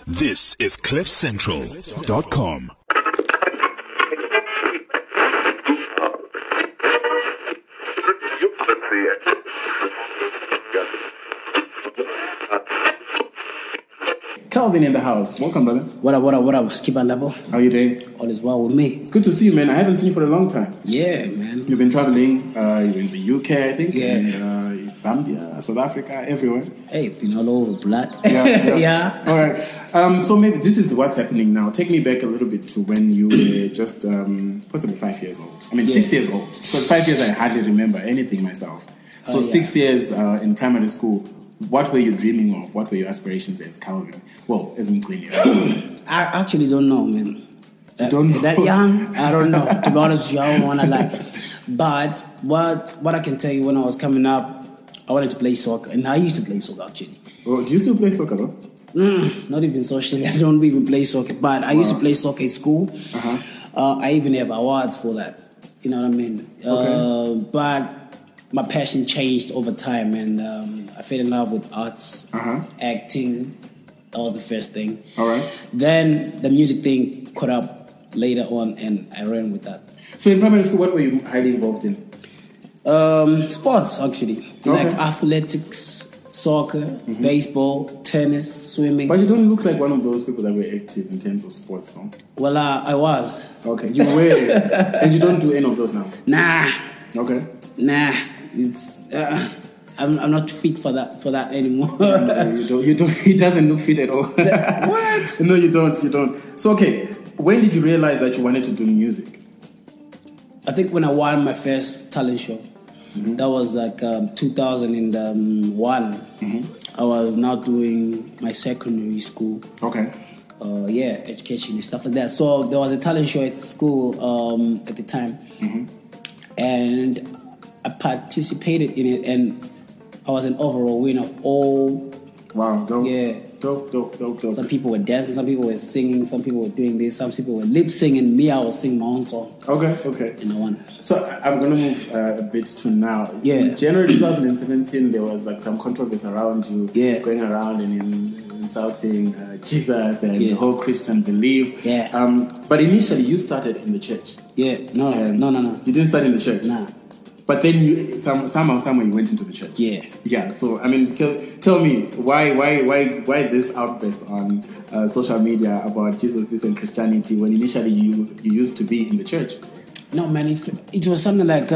This is CliffCentral.com. Calvin in the house. Welcome, brother. What up? Skip and level. How you doing? All is well with me. It's good to see you, man. I haven't seen you for a long time. Yeah, man. You've been traveling. You're in the UK, I think. Yeah. And, Zambia, South Africa, everywhere. Hey, been all over, blood. Yeah. Yeah. All right. So maybe this is what's happening now. Take me back a little bit to when you were just possibly 5 years old. I mean, 6 years old. So 5 years, I hardly remember anything myself. So 6 years in primary school. What were you dreaming of? What were your aspirations as Calvin? Well, as Mclean. I actually don't know, man. You don't know? That young? I don't know. To be honest with you, I don't want to lie. But what I can tell you, when I was coming up, I wanted to play soccer. And I used to play soccer, actually. Oh, do you still play soccer, though? Not even socially. I don't even play soccer. But I used to play soccer in school. I even have awards for that. You know what I mean? Okay. But my passion changed over time, and I fell in love with arts, acting. That was the first thing. All right. Then the music thing caught up later on, and I ran with that. So in primary school, what were you highly involved in? Sports, actually. Okay. Like athletics, soccer, baseball, tennis, swimming. But you don't look like one of those people that were active in terms of sports, no? Well, I was. Okay, you were. And you don't do any of those now? Nah. Okay. Nah. It's... I'm not fit for that anymore. No, you don't. He doesn't look fit at all. What? No, you don't. So, okay, when did you realize that you wanted to do music? I think when I won my first talent show, that was like 2001. I was now doing my secondary school. Okay. Education and stuff like that. So there was a talent show at school at the time, and I participated in it, and I was an overall winner of all. Wow. Dope. Yeah. Dope. Some people were dancing, some people were singing, some people were doing this, some people were lip singing. Me, I was singing my own song. Okay. And I won. So I'm going to move a bit to now. Yeah. In January 2017, there was like some controversy around you going around and insulting Jesus and the whole Christian belief. Yeah. But initially, you started in the church. Yeah. No. You didn't start in the church? Nah. But then you, somehow you went into the church. Yeah. Yeah. So I mean, tell me why this outburst on social media about Jesus, this, and Christianity when initially you used to be in the church? No, man. It was something like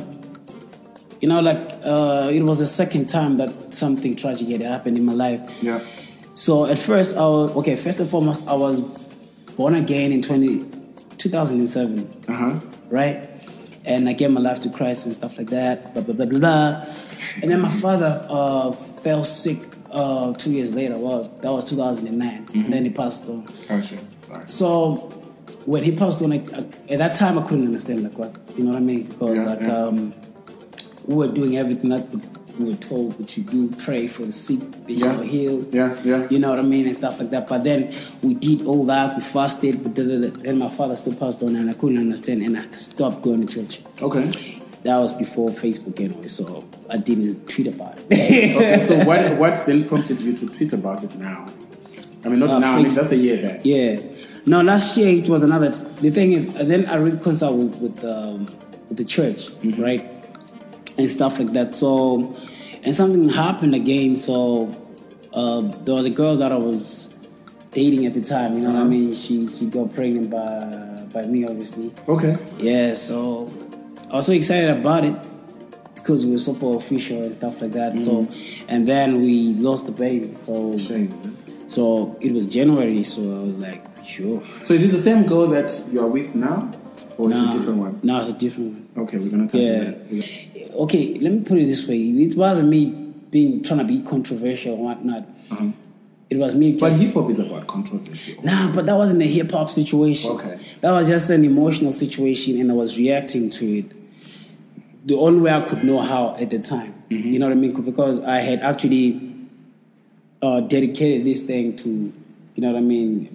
it was the second time that something tragic had happened in my life. Yeah. So at first, first and foremost, I was born again in 2007. Right. And I gave my life to Christ and stuff like that, blah, blah, blah, blah, blah. And then my father fell sick 2 years later. That was 2009. And then he passed on. Oh, sure. Sorry. So when he passed on, at that time I couldn't understand, like, what, you know what I mean? Because we were doing everything that we were told what you do, pray for the sick, they shall heal. Yeah. You know what I mean? And stuff like that. But then we did all that, we fasted, but then my father still passed on and I couldn't understand and I stopped going to church. Okay. That was before Facebook anyway, so I didn't tweet about it. Okay, so what then prompted you to tweet about it now? I mean, not now, I mean, that's a year back. Yeah. No, last year it was another... The thing is, then I reconciled with the church, right? And stuff like that. So, and something happened again. So, there was a girl that I was dating at the time. You know what I mean? She got pregnant by me, obviously. Okay. Yeah. So, I was so excited about it because we were super official and stuff like that. So, and then we lost the baby. So, shame. So it was January. So I was like, sure. So is it the same girl that you are with now? Or is it a different one? No, it's a different one. Okay, we're going to touch on that. Okay, let me put it this way. It wasn't me trying to be controversial or whatnot. It was me just... But hip-hop is about controversy. Nah, but that wasn't a hip-hop situation. Okay. That was just an emotional situation and I was reacting to it the only way I could know how at the time. You know what I mean? Because I had actually dedicated this thing to, you know what I mean,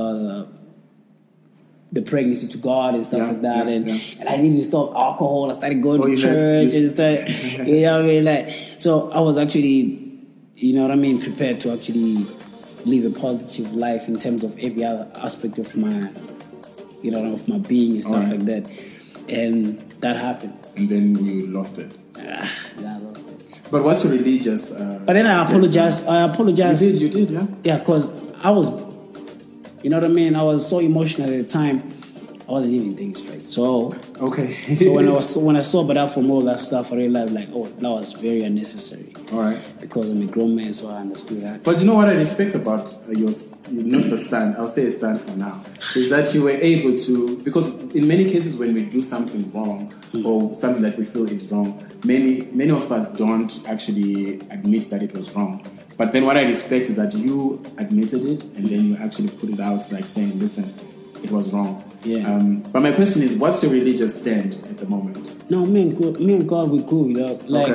the pregnancy to God and stuff like that. And I didn't even stop alcohol. I started going to church and stuff. You know what I mean? So I was actually, you know what I mean, prepared to actually live a positive life in terms of every other aspect of my, of my being and stuff like that. And that happened. And then you lost it. Yeah, I lost it. But what's your religious... but then I apologize. You did, yeah? Yeah, because I was, you know what I mean? I was so emotional at the time. I wasn't even thinking straight. So okay. So when I sobered up from all that stuff, I realized that was very unnecessary. All right. Because I'm a grown man, so I understood that. But you know what I respect about not the stand, I'll say a stand for now, is that you were able to, because in many cases when we do something wrong or something that we feel is wrong, many of us don't actually admit that it was wrong. But then what I respect is that you admitted it and then you actually put it out, like saying, listen, it was wrong. Yeah. But my question is, what's your religious stand at the moment? No, me and God, we cool, like,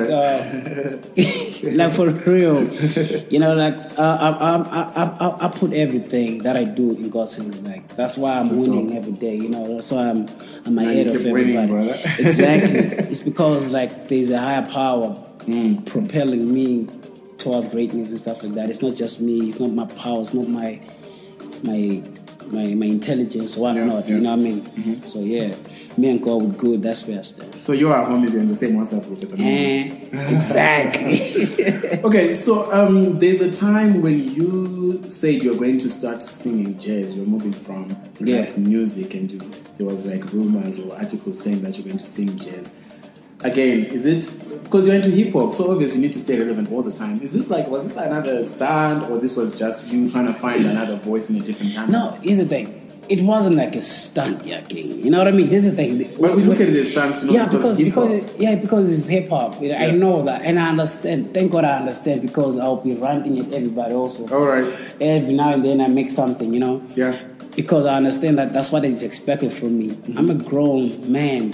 okay. like for real, like I put everything that I do in God's hands. Like that's why I'm winning every day. That's why I'm ahead of everybody. Winning, exactly. It's because like there's a higher power propelling me towards greatness and stuff like that. It's not just me. It's not my power. It's not my intelligence or whatnot. You know what I mean? Mm-hmm. So yeah, me and God were good. That's where I stand. So you are homies in the same WhatsApp group at the moment. Exactly. Okay, so there's a time when you said you're going to start singing jazz. You're moving from music, and there was like rumors or articles saying that you're going to sing jazz. Again, is it because you're into hip hop? So obviously you need to stay relevant all the time. Was this another stand, or this was just you trying to find another voice in a different genre? No, here's the thing. It wasn't like a stunt, again. You know what I mean? This is the thing. But we look at it as stunts, because it's hip hop. I know that, and I understand. Thank God I understand, because I'll be ranting at everybody also. All right. Every now and then I make something, Yeah. Because I understand that that's what is expected from me. Mm-hmm. I'm a grown man,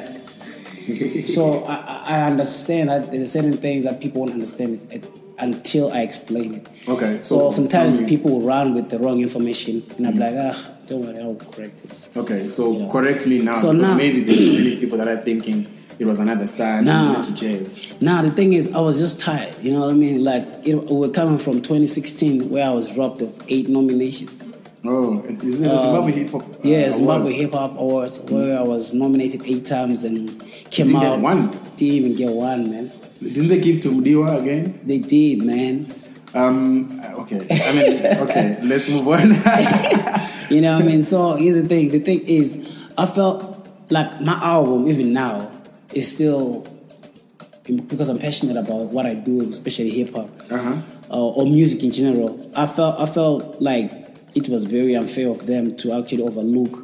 So I understand that there's certain things that people won't understand until I explain it. Okay. So sometimes people will run with the wrong information, and I'm like, don't worry, I'll correct it. Okay, so correct me now. So now, maybe there's many people that are thinking it was another style to jazz. Now the thing is, I was just tired. You know what I mean? Like we're coming from 2016, where I was robbed of 8 nominations. Oh, is it the Zimbabwe Hip Hop? Yeah, Zimbabwe Hip Hop Awards, where I was nominated 8 times and came out. Get one? Didn't even get one, man. Didn't they give to Mudiwa again? They did, man. Okay. Okay, let's move on. You know what I mean? So here's the thing. The thing is, I felt like my album, even now, is still, because I'm passionate about what I do, especially hip hop or music in general. I felt like it was very unfair of them to actually overlook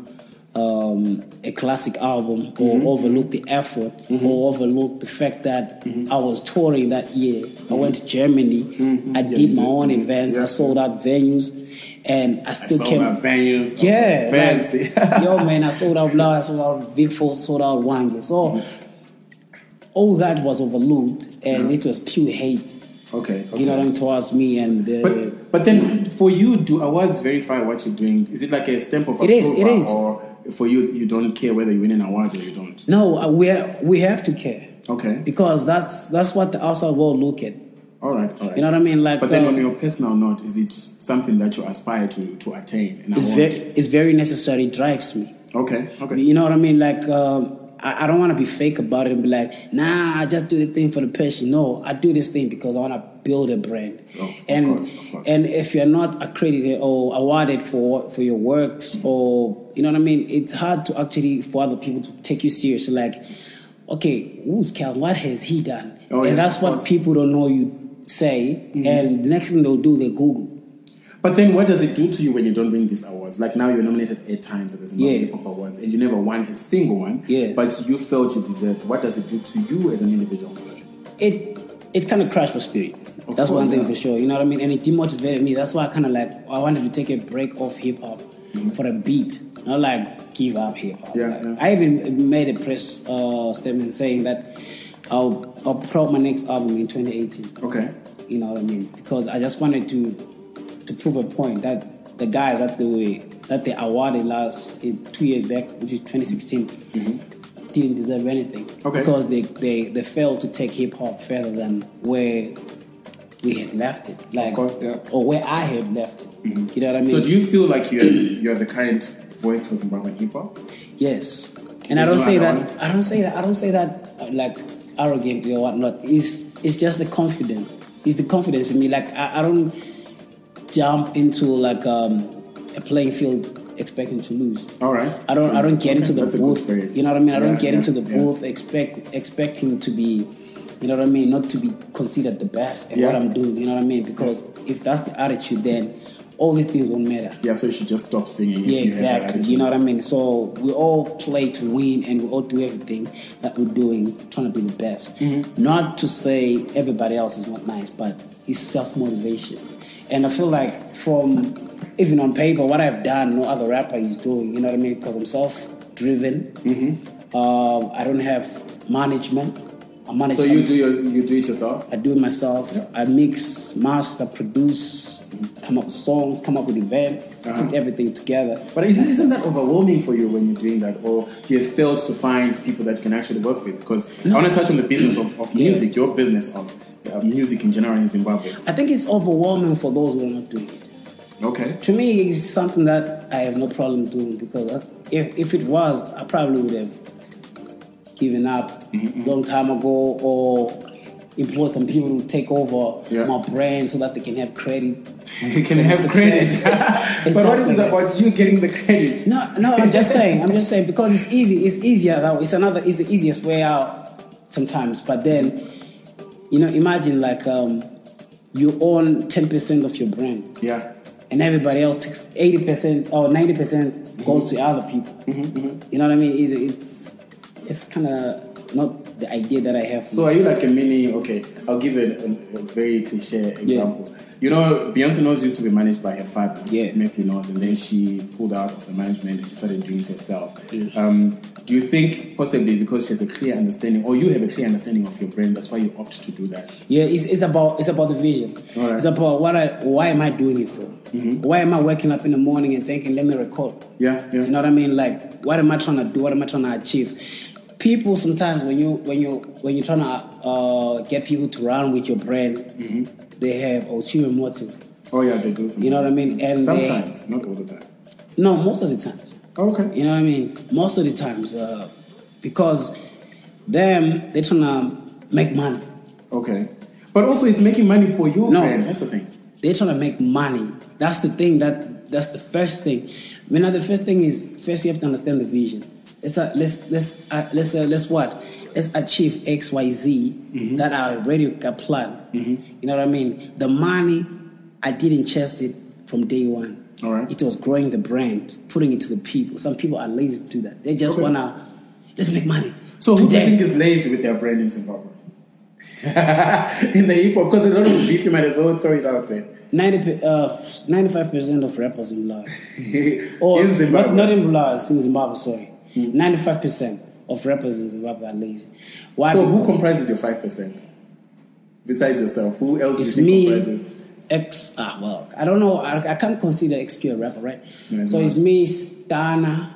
a classic album, or overlook the effort, or overlook the fact that I was touring that year. I went to Germany. I did my own events. I sold out venues, and I still sold out venues. Yeah, fancy. Yo, man, I sold out Loud, I sold out Big Four, sold out Wange. So all that was overlooked, and it was pure hate. Okay. You know what I mean, towards me. And but then for you, do awards verify what you're doing? Is it like a stamp of approval? It is. Or for you don't care whether you win an award or you don't? No, we have to care. Okay. Because that's what the outside world look at. All right. You know what I mean? Like, but then on your personal note, is it something that you aspire to attain? It's very necessary. It drives me. Okay. You know what I mean? Like, I don't want to be fake about it and be like, nah, I just do the thing for the passion. No, I do this thing because I want to build a brand. Oh, of course. And if you're not accredited or awarded for your works, or, you know what I mean, it's hard to actually, for other people to take you seriously. Like, okay, who's Cal? What has he done? And that's what people don't know you say. And the next thing they'll do, they Google. But then what does it do to you when you don't win these awards? Like now you're nominated 8 times at the Zimbabwe Hip Hop Awards and you never won a single one, but you felt you deserved. What does it do to you as an individual? It kind of crushed my spirit. That's one thing for sure. You know what I mean? And it demotivated me. That's why I wanted to take a break off hip hop for a beat. Not like give up hip hop. I even made a press statement saying that I'll put out my next album in 2018. Okay. You know what I mean? Because I just wanted to prove a point that the guys that they awarded last 2 years back, which is 2016, didn't deserve anything. Okay. Because they failed to take hip hop further than where we had left it, like, Of course, yeah. or where I had left it. You know what I mean? So do you feel like you're the current voice for Zimbabwean hip hop? Yes, and I There's don't no say other that. I don't say that like arrogantly or whatnot. It's just the confidence. It's the confidence in me. Like I don't jump into like a playing field expecting to lose. All right. I don't get into the That's a good booth. spirit. You know what I mean? I don't Yeah, get into the yeah. booth expecting to be, you know what I mean, not to be considered the best at what I'm doing. You know what I mean? Because if that's the attitude, then all these things won't matter. Yeah, so you should just stop singing. if Yeah, you have that exactly. attitude. You know what I mean? So we all play to win, and we all do everything that we're doing, trying to be the best. Not to say everybody else is not nice, but it's self-motivation. And I feel like from, even on paper, what I've done, no other rapper is doing. You know what I mean? Because I'm self-driven. I don't have management. I manage. So you do it yourself? I do it myself. Yeah. I mix, master, produce, come up with songs, come up with events, put everything together. But isn't that overwhelming for you when you're doing that? Or you have failed to find people that you can actually work with? Because I want to touch on the business of music, your business of music in general in Zimbabwe. I think it's overwhelming for those who are not doing it. Okay. To me, it's something that I have no problem doing, because if it was, I probably would have given up long time ago, or employed some people to take over my brand so that they can have credit. You can have credit. But what is it about you getting the credit? No, I'm just saying because it's easy. It's easier. It's the easiest way out sometimes. But then, you know, imagine like you own 10% of your brand. Yeah. And everybody else takes 80% or 90% goes to other people. You know what I mean? It's kind of not the idea that I have. So are you like a mini? Okay, I'll give it a very cliche example. You know, Beyonce Knowles used to be managed by her father, Matthew Knowles, and then she pulled out of the management and she started doing it herself. Do you think possibly because she has a clear understanding, or you have a clear understanding of your brand, that's why you opt to do that? Yeah, it's about the vision. All right. It's about why am I doing it for? Why am I waking up in the morning and thinking, let me record? Yeah. You know what I mean? Like, what am I trying to do? What am I trying to achieve? People sometimes when you're trying to get people to run with your brand, they have ulterior motive. Oh yeah, they do. You know what I mean? And sometimes, not all the time. No, most of the times. Okay. You know what I mean? Most of the times, because they're trying to make money. Okay. But also, it's making money for your brand. That's the thing. They're trying to make money. That's the thing. That's the first thing. I mean, the first thing is you have to understand the vision. Let's achieve XYZ that I already got planned. You know what I mean? The money, I didn't chase it from day one. All right. It was growing the brand, putting it to the people. Some people are lazy to do that. They just wanna let's make money. So who do you think is lazy with their brand in Zimbabwe? In the hip hop, because there's a lot of beef, you might as well throw it out there. 95% of rappers in Bulawayo. Or in Zimbabwe. Not in Bulawayo, it's in Zimbabwe, sorry. 95% of rappers in Zimbabwe are lazy. Why? So who comprises your 5%? Besides yourself, who else do you think comprises? Well, I don't know. I can't consider XQ a rapper, right? No, so it's me, Stana.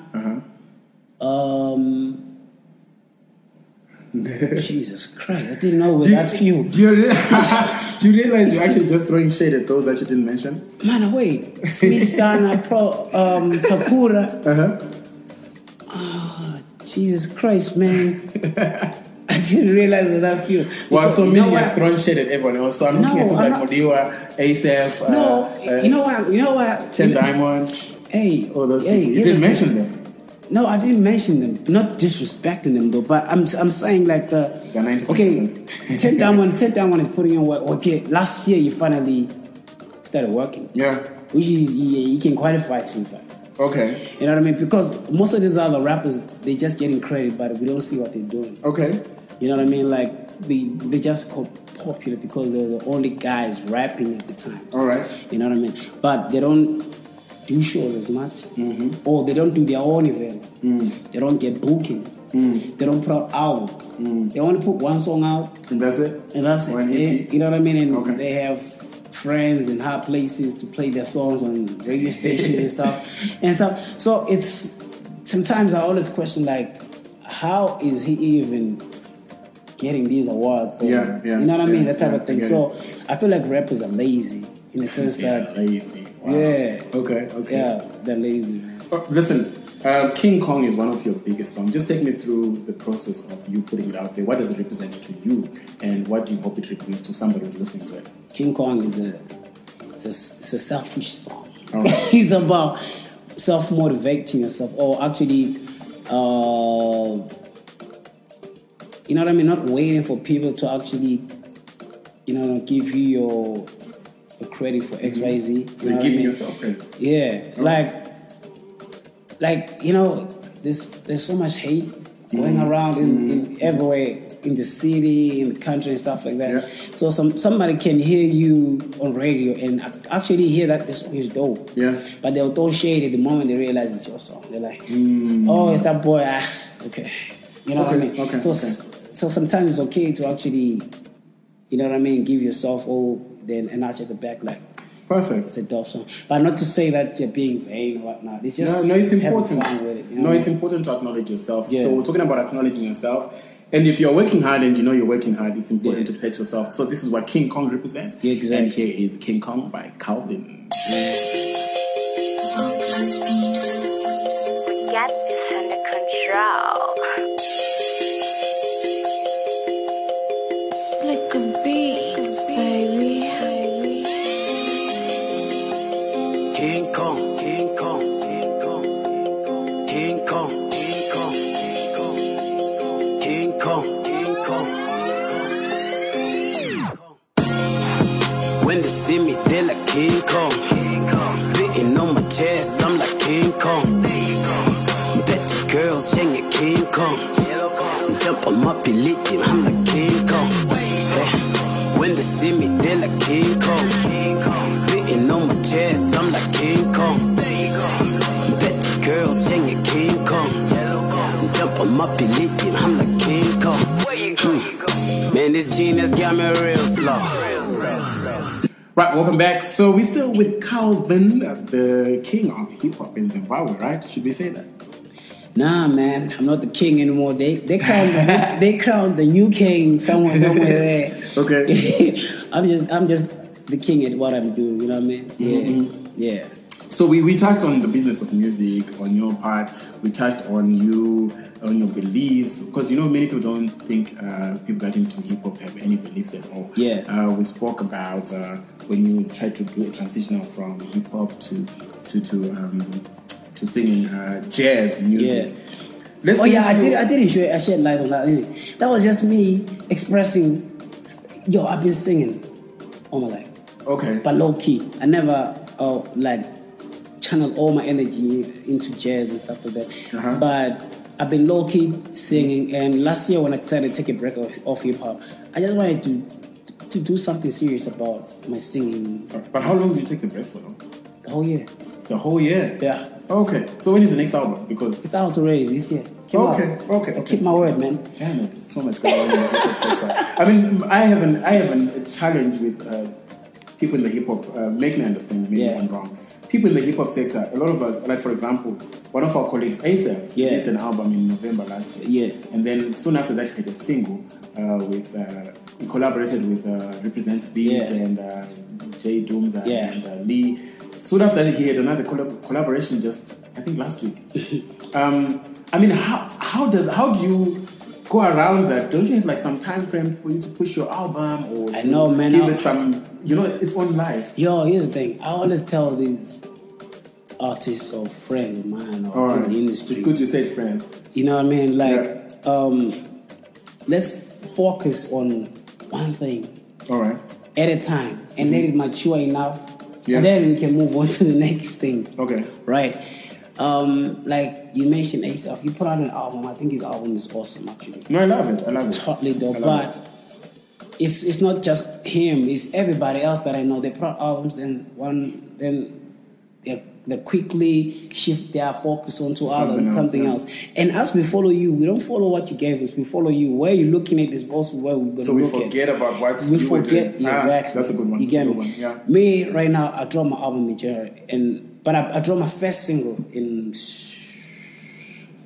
Jesus Christ, I didn't know with that few. Do you realize you're actually just throwing shade at those that you didn't mention? Man, wait. It's me, Stana, Takura. Oh, Jesus Christ, man. I didn't realize with that few. Well, so many have thrown shade at everyone else. So I'm looking at like Modiwa, ASAF. You know what? 10 Diamond. Hey, all those people. You didn't mention them. No, I didn't mention them. Not disrespecting them though, but I'm saying like the 10 Diamond is putting in work. Okay, last year you finally started working. Yeah. Which is you can qualify to that. Okay. You know what I mean? Because most of these other rappers, they just getting credit, but we don't see what they're doing. Okay. You know what I mean? Like they just got popular because they're the only guys rapping at the time. All right. You know what I mean? But they don't do shows as much, or they don't do their own events. They don't get bookings. They don't put out albums. They only put one song out, and that's it. You know what I mean? And they have friends in high places to play their songs on radio stations and stuff. So it's sometimes I always question like, how is he even getting these awards? Yeah. You know what I mean? That type of thing. So I feel like rappers are lazy in the sense that lazy. Wow. yeah, Okay. yeah, they're lazy, man. Listen, King Kong is one of your biggest songs. Just take me through the process of you putting it out there. What does it represent to you, and what do you hope it represents to somebody who's listening to it? King Kong is a selfish song. All right. It's about self-motivating yourself, or actually, you know what I mean? Not waiting for people to actually, give you your credit for X, Y, Z. So you're giving yourself credit. Yeah, there's so much hate going around in everywhere, in the city, in the country, and stuff like that. Yeah. So somebody can hear you on radio and actually hear that this song is dope. Yeah. But they'll throw shade at the moment they realize it's your song. They're like, oh, it's that boy. Okay. You know what I mean? Okay. So sometimes it's okay to actually, give yourself then a notch at the back, like. Perfect. It's a dope song. But not to say that you're being vain or whatnot. It's just no, it's important. Having fun with it, No, it's important to acknowledge yourself. Yeah. So we're talking about acknowledging yourself. And if you're working hard and you know you're working hard, it's important to pat yourself. So this is what King Kong represents. Yeah, exactly. And here is King Kong by Calvin. We got this under control. Slicker beats, baby. King Kong, King Kong, King Kong, King Kong, King Kong, King Kong, King Kong, King Kong. When they see me, they like King Kong. Beating on my chest, I'm like King Kong. Bet the girls singing King Kong. Jump on my pillion, I'm like King Kong. When they see me, they like King Kong. Beating on my chest, I'm like King Kong. Bet the girls singing King Kong. Jump on my pillion, I'm like King Kong. Man, this genius got me real slow. Right, welcome back. So we're still with Calvin, the king of hip hop in Zimbabwe, right? Should we say that? Nah, man, I'm not the king anymore. They crowned the new king somewhere there. Okay. I'm just the king at what I'm doing. You know what I mean? Yeah. So we touched on the business of music, on your part. We touched on you, on your beliefs. Because, many people don't think people that into hip-hop have any beliefs at all. Yeah. We spoke about when you try to do a transition from hip-hop to singing jazz music. Yeah. I didn't shed light on that. That was just me expressing, I've been singing all my life. Okay. But low key. I never channel all my energy into jazz and stuff like that. Uh-huh. But I've been low key singing, and last year when I decided to take a break off hip hop, I just wanted to do something serious about my singing. But how long did you take the break for? The whole year. The whole year? Yeah. Okay. So when is the next album? Because it's out already this year. Okay. I keep my word, man. Damn it, there's too much going on in the hip hop sector. I mean, I haven't a challenge with people in the hip hop. Make me understand, maybe I'm wrong. People in the hip hop sector, a lot of us, like for example, one of our colleagues, ASAP, released an album in November last year. Yeah. And then soon after that, he had a single he collaborated with Represents Beats and Jay Doomza and Lee. Soon after that, he had another collaboration just, I think, last week. I mean, how do you go around that? Don't you have like some time frame for you to push your album or I know, man. Give it some, its own life? Yo, here's the thing. I always tell these artists or friends of mine or in the industry. It's good you said friends. You know what I mean? Let's focus on one thing. All right. At a time, and let it mature enough. Yeah. And then we can move on to the next thing. Okay. Right. Like you mentioned ASAP, he put out an album. I think his album is awesome, actually. No, I love it. Totally dope. But it's not just him. It's everybody else that I know. They put out albums, then they quickly shift their focus onto something else. And as we follow you, we don't follow what you gave us. We follow you. Where you're looking at is also where we're going to look at. So we forget about what we forget. Exactly. That's a good one. You get me? Yeah. Me right now, I dropped my album in January, but I dropped my first single in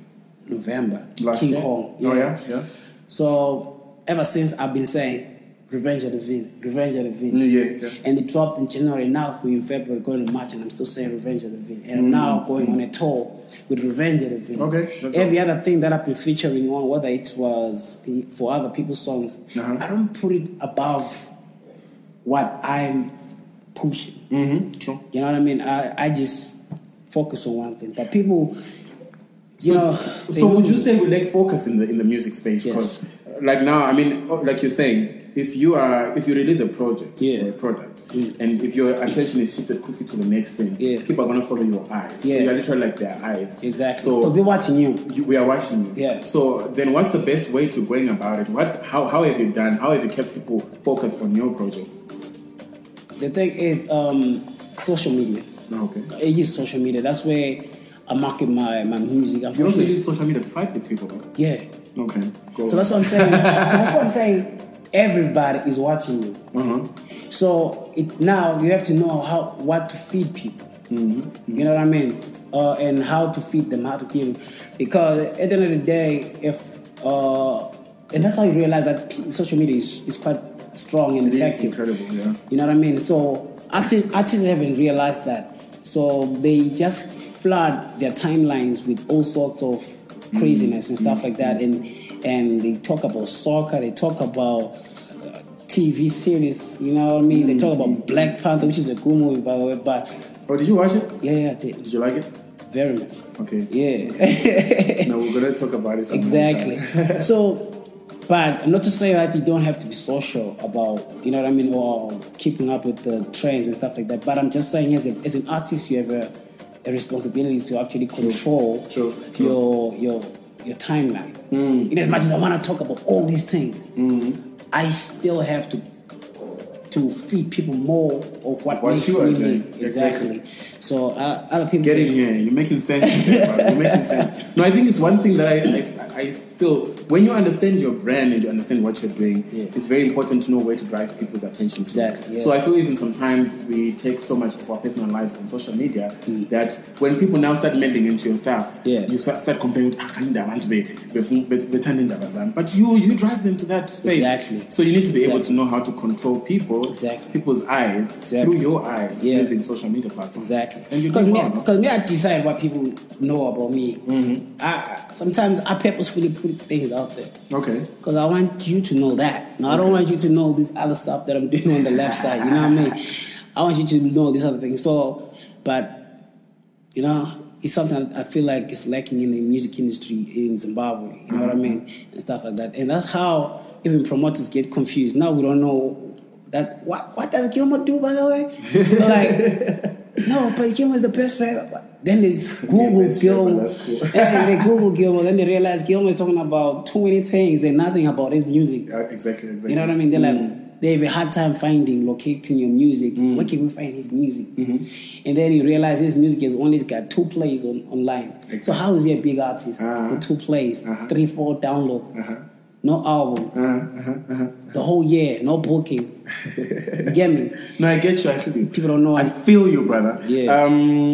November. Last King year? Kong. Yeah. Oh yeah. So ever since I've been saying, Revenge of the Vin. Yeah. And it dropped in January. Now we're in February, going to March, and I'm still saying Revenge of the Vin. And I'm now going on a tour with Revenge of the Vin. Okay, that's Every other thing that I've been featuring on, whether it was for other people's songs, I don't put it above what I'm pushing. True. You know what I mean? I just focus on one thing. But people, you know. So would you say we lack focus in the music space? Yes. Because like now, I mean, like you're saying, if you release a project or a product, and if your attention is shifted quickly to the next thing, people are gonna follow your eyes. Yeah. So you're literally like their eyes. Exactly. So they're watching you. We are watching you. Yeah. So then, what's the best way to going about it? How have you done? How have you kept people focused on your project? The thing is, social media. Okay. I use social media. That's where I market my music. You also use social media to fight with people, right? Yeah. Okay. Go So that's what I'm saying. Everybody is watching you. So now you have to know what to feed people. You know what I mean? And how to feed them, how to give them. Because at the end of the day, and that's how you realize that social media is quite strong and effective. Incredible, yeah. You know what I mean? So artists haven't realized that. So they just flood their timelines with all sorts of craziness and stuff like that. And they talk about soccer, they talk about TV series, you know what I mean? They talk about Black Panther, which is a good movie, by the way. But did you watch it? Yeah, I did. Did you like it? Very much. Okay. Yeah. No, we're gonna talk about it some exactly. more time. So, but not to say that you don't have to be social about, you know what I mean, or keeping up with the trends and stuff like that. But I'm just saying, as an artist, you have a responsibility to actually control your timeline. In as much as I want to talk about all these things, I still have to feed people more of what makes you are me doing. me. Exactly. So other people get in here. You're making sense. You're making sense. No, I think it's one thing that I feel when you understand your brand and you understand what you're doing, it's very important to know where to drive people's attention to. Exactly. Yeah. So I feel even sometimes we take so much of our personal lives on social media that when people now start melding into your stuff, you start comparing with but you drive them to that space. Exactly. So you need to be able to know how to control people's eyes through your eyes using social media platforms. Exactly. Because I decide what people know about me. Sometimes I purposefully put things out there. Okay. Because I want you to know that. Now, I don't want you to know this other stuff that I'm doing on the left side. You know what I mean? I want you to know this other thing. So, but, you know, it's something that I feel like is lacking in the music industry in Zimbabwe. You know what I mean? And stuff like that. And that's how even promoters get confused. Now we don't know that. What does Gilmore do, by the way? Like, no, but Gilmore's the best rapper. Then they Google Gilmore. Cool. And they Google Gilmore. Then they realize Gilmore is talking about too many things and nothing about his music. Exactly. You know what I mean? They're like, they have a hard time locating your music. Where can we find his music? And then you realize his music has only got 2 plays online. Exactly. So how is he a big artist with 2 plays, 3-4 downloads? No album. The whole year, no booking. You get me? No, I get you. Actually, people don't know. I feel you, brother. Yeah.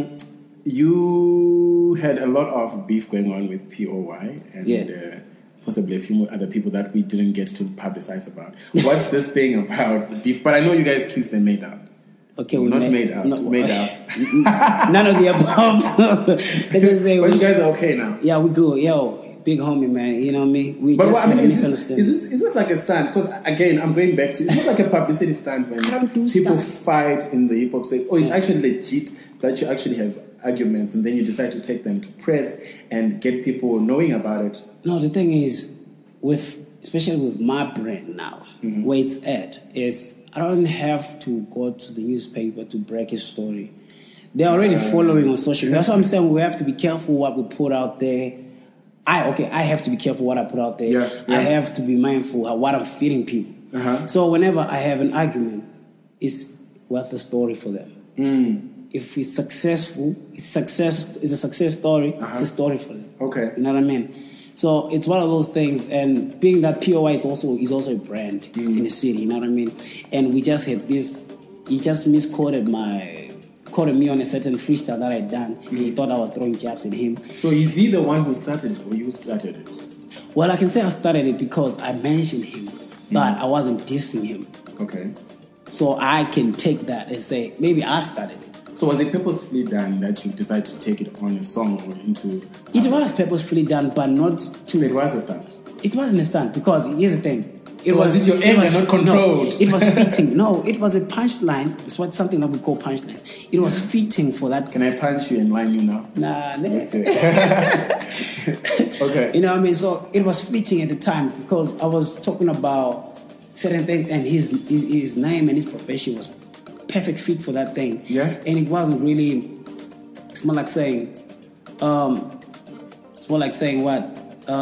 You had a lot of beef going on with POY and possibly a few other people that we didn't get to publicize about. What's this thing about beef? But I know you guys kissed and made out. Okay, not made out. Made out. None of the above. Let's just say but you guys are okay now. Yeah, we good. Yo. Big homie, man. You know what I mean? We but just had a misunderstanding. Is this like a stunt? Because again, I'm going back to is this like a publicity stunt when people fight in the hip hop space? Or it's actually legit that you actually have arguments and then you decide to take them to press and get people knowing about it? No, the thing is, especially with my brand now, where it's at, is I don't have to go to the newspaper to break a story. They're already following on social media. That's what I'm saying. We have to be careful what we put out there. I have to be careful what I put out there. I have to be mindful of what I'm feeding people. So whenever I have an argument, it's worth a story for them. If it's successful, it's a success story. It's a story for them. Okay, you know what I mean. So it's one of those things. And being that POY is also a brand in the city. You know what I mean. And we just had this. He just misquoted me on a certain freestyle that I'd done. He thought I was throwing jabs at him. So is he the one who started it or you started it? Well, I can say I started it because I mentioned him but I wasn't dissing him. Okay. So I can take that and say, maybe I started it. So was it purposefully done that you decided to take it on a song or into... It was purposefully done, but not to... So it was a stunt? It wasn't a stunt, because here's the thing. Was it your aim and not controlled? No, it was fitting. No, it was a punchline. It's something that we call punchlines. It was fitting for that. Can I punch you and line you now? Nah. Okay. You know what I mean? So it was fitting at the time, because I was talking about certain things, and his name and his profession was perfect fit for that thing. Yeah. And it wasn't really... It's more like saying... what?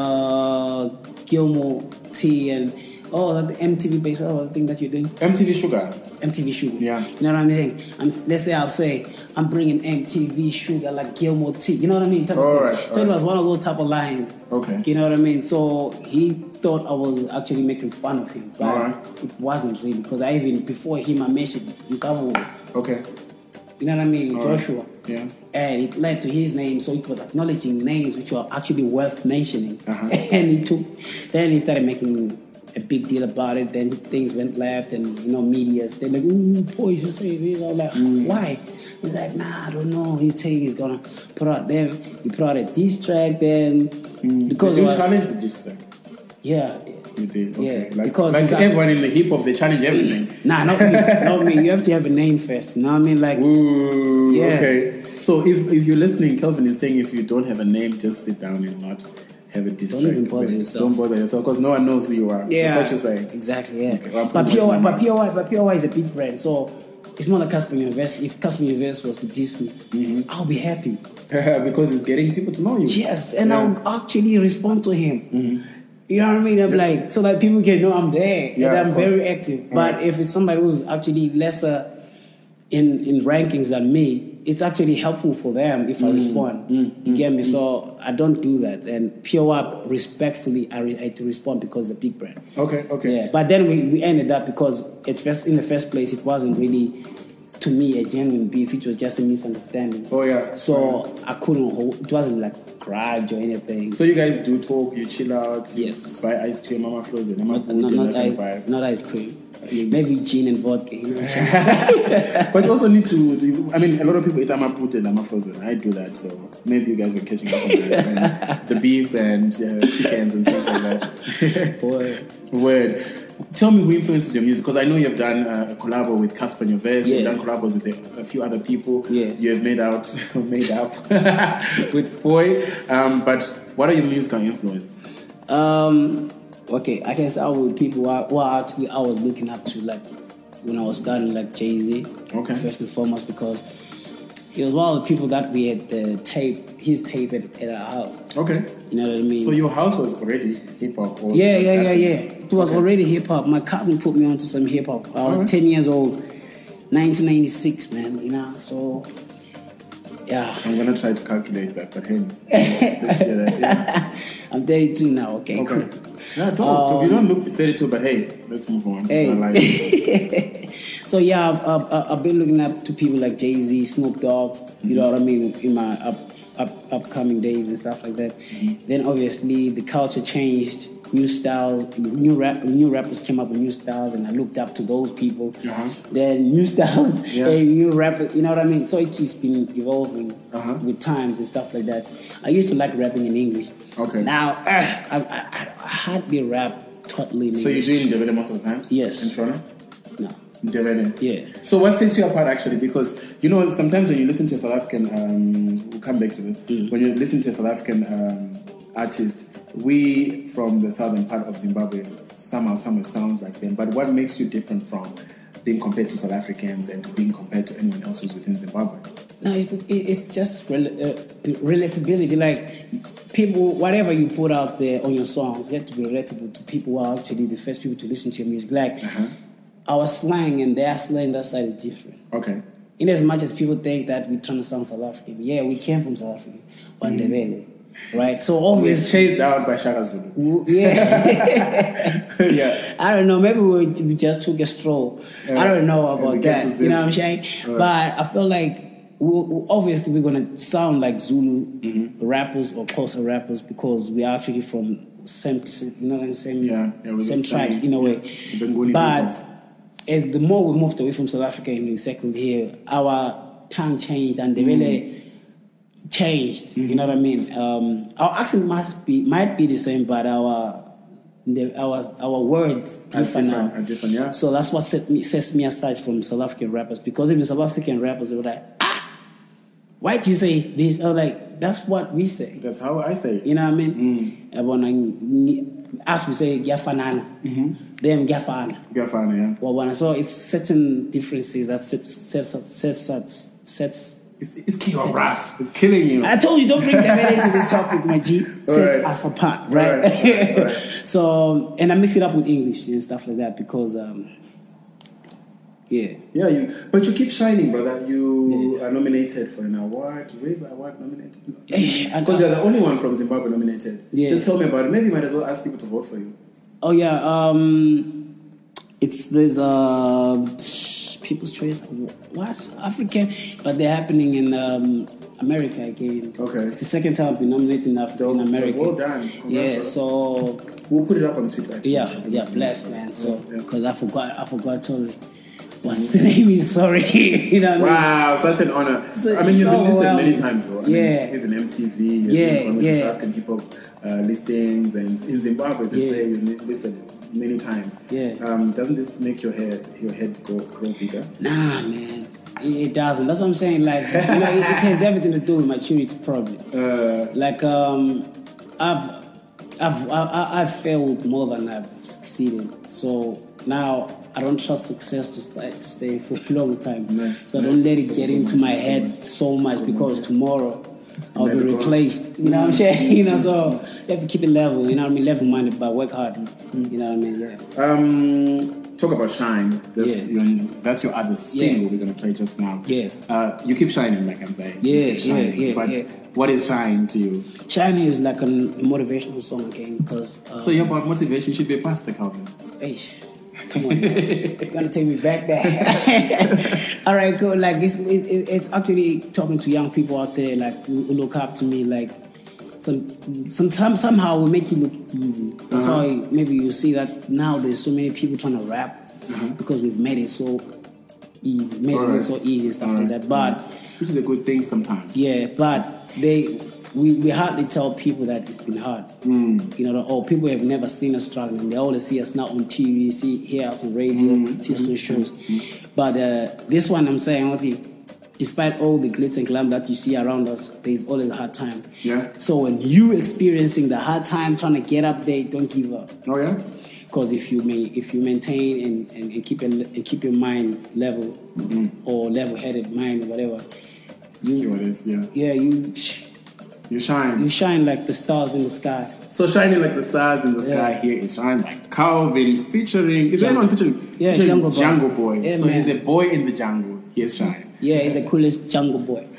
Gilmore T and... that the MTV based, the thing that you're doing. MTV Sugar. MTV Sugar. Yeah. You know what I'm saying? Let's say I'll say, I'm bringing MTV Sugar like Gilmore T. You know what I mean? All right. So it was one of those type of lines. Okay. You know what I mean? So he thought I was actually making fun of him. But all right. it wasn't really, because before him, I mentioned Nkabo. Okay. You know what I mean? All Joshua. Right. Yeah. And it led to his name, so it was acknowledging names which were actually worth mentioning. Uh-huh. And then he started making a big deal about it. Then things went left, and media's they're like, "Ooh, boy, you say this?" I'm like, "Why?" He's like, "Nah, I don't know. He's saying he's gonna put out." Then he put out a diss track. Then because did you challenge the diss track? Yeah. You did. Okay. Yeah, because everyone in the hip hop, they challenge everything. Nah, not me. Not me. You have to have a name first. You know what I mean? Like, ooh, yeah. Okay. So if you're listening, Kelvin is saying if you don't have a name, just sit down and not have a diss track. Don't even bother yourself. Don't bother yourself, because no one knows who you are. Yeah. That's what you're saying. Exactly, yeah. Okay, well, but POY is a big brand, so it's not like Casper Universe. If Casper Universe was to diss me, I'll be happy. Because it's getting people to know you. Yes, and I'll actually respond to him. You know what I mean? I'm like, so that people can know I'm there, Yeah, and I'm of course. very active. But if it's somebody who's actually lesser in rankings than me, it's actually helpful for them if I respond. You get me? So I don't do that. And POR, respectfully, I had to respond because it's a big brand. Okay. Yeah, but then we ended up because in the first place, it wasn't really, to me, a genuine beef. It was just a misunderstanding. Oh, yeah. So I couldn't hold, it wasn't like grudge or anything. So you guys do talk, you chill out, Yes. buy ice cream, Mama Frozen, Not ice cream. Maybe gin and vodka. But you also need to, a lot of people eat Amapute and Amafrozen. I do that, so maybe you guys are catching up on that. And the beef and chickens and things like that. Word. Tell me who influences your music, because I know you've done a collab with Casper Nyovest, you've done collabs with a few other people. Yeah. You have made up with Boy. But what are your musical influences? Okay, I can start with people who actually I was looking up to, like when I was starting, like Jay-Z. Okay. First and foremost, because he was one of the people that we had his tape at our house. Okay. You know what I mean? So your house was already hip hop? Yeah. It was already hip hop. My cousin put me onto some hip hop. I was 10 years old, 1996, man. So. Yeah. I'm going to try to calculate that, but hey. I'm 32 now, okay. Cool. Yeah, talk. You don't look 32, but hey, let's move on. Hey. So yeah, I've been looking up to people like Jay-Z, Snoop Dogg, you know what I mean, in my upcoming days and stuff like that. Then obviously the culture changed, new styles, new rappers came up with new styles, and I looked up to those people. Then new styles, and new rappers, you know what I mean? So it's just been evolving with times and stuff like that. I used to like rapping in English. Okay. Now I hardly rap totally in English. So you do in Ndebele most of the times? Yes. In Toronto? No. Ndebele? Yeah. So what sets you apart actually? Because sometimes when you listen to a South African, we'll come back to this. When you listen to a South African artist, we from the southern part of Zimbabwe somehow sounds like them. But what makes you different from being compared to South Africans and being compared to anyone else who's within Zimbabwe? No, it's just relatability. Like people, whatever you put out there on your songs, you have to be relatable to people who are actually the first people to listen to your music. Like our slang and their slang, that side is different. Okay. In as much as people think that we're trying to sound South African, yeah, we came from South Africa, but Ndebele, right? So obviously chased out by Shaka Zulu. Yeah. I don't know. Maybe we just took a stroll. I don't know about that. You know what I'm saying? Right. But I feel like obviously we're gonna sound like Zulu rappers or Xhosa rappers because we are actually from same, you know what I'm saying? Yeah, we're same the tribes same. in a way. Yeah. Benguni But people. as the more we moved away from South Africa and we settled here, our tongue changed and they really changed. You know what I mean? Our accent might be the same, but our words different now. Are different, yeah. So that's what sets me aside from South African rappers, because even South African rappers, they were like, why do you say this? I was like, that's what we say. That's how I say it. You know what I mean? As we say, Gafanana. Them Gafana. Gafana, yeah. Well, so it's certain differences that sets. It's killing us. It's killing you. I told you, don't bring that into the topic, my G. Set us apart, right? Right. So, and I mix it up with English and stuff like that because, But you keep shining, brother. You are nominated for an award. Where is the award nominated? Because you're the only one from Zimbabwe nominated. Yeah. Just tell me about it. Maybe you might as well ask people to vote for you. Oh yeah, there's People's Choice. What? African, but they're happening in America again. Okay. It's the second time I've been nominated in America. Well done. Congrats, yeah, brother. So we'll put it up on Twitter. Actually. Yeah, blessed, man. So Yeah. because I forgot totally. What's the name is? Sorry. You know what I mean? Wow, such an honor. So- I mean, you've been listed well, many times, though. I mean, even MTV, you've been on the South African hip hop listings, and in Zimbabwe, they say you're listed many times. Yeah. Doesn't this make your head grow bigger? Nah, man. It doesn't. That's what I'm saying. Like, it has everything to do with maturity, probably. I've failed more than I've succeeded. So now I don't trust success to stay for a long time. So I don't let it get into my head so much, because tomorrow I'll be replaced. You know what I'm saying? So you have to keep it level. You know what I mean? Level-minded, but work hard. You know what I mean? Yeah. Talk about Shine. That's your other single we're going to play just now. Yeah. You keep shining, like I'm saying. Yeah. But what is Shine to you? Shine is like a motivational song again, because... so you're about motivation. You should be a pastor, Calvin. Hey, come on, you're gonna take me back there. All right, cool. Like it's actually talking to young people out there, like who look up to me. Like somehow we make it look easy. That's why maybe you see that now there's so many people trying to rap because we've made it so easy, it look so easy and stuff like that. But which is a good thing sometimes. Yeah, but we hardly tell people that it's been hard. People have never seen us struggling. They always see us now on TV, hear us on radio, see us on shows. But this one, I'm saying, despite all the glitz and glam that you see around us, there's always a hard time. Yeah. So when you experiencing the hard time, trying to get up there, don't give up. Oh yeah. Because if you maintain and keep your mind level or level-headed mind or whatever, you shine. You shine like the stars in the sky. So shining like the stars in the sky here is Shine by Calvin featuring... Is there anyone featuring? Yeah, featuring Jungle Boy. Yeah, so man. he's a boy in the jungle. Here's Shine. Yeah, he's the coolest Jungle Boy.